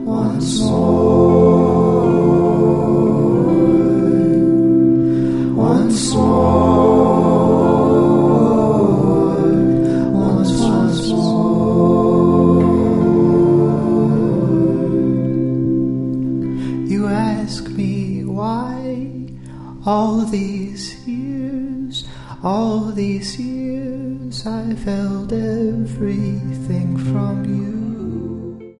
once more, once more, once more. You ask me why all these years I've held everything from you.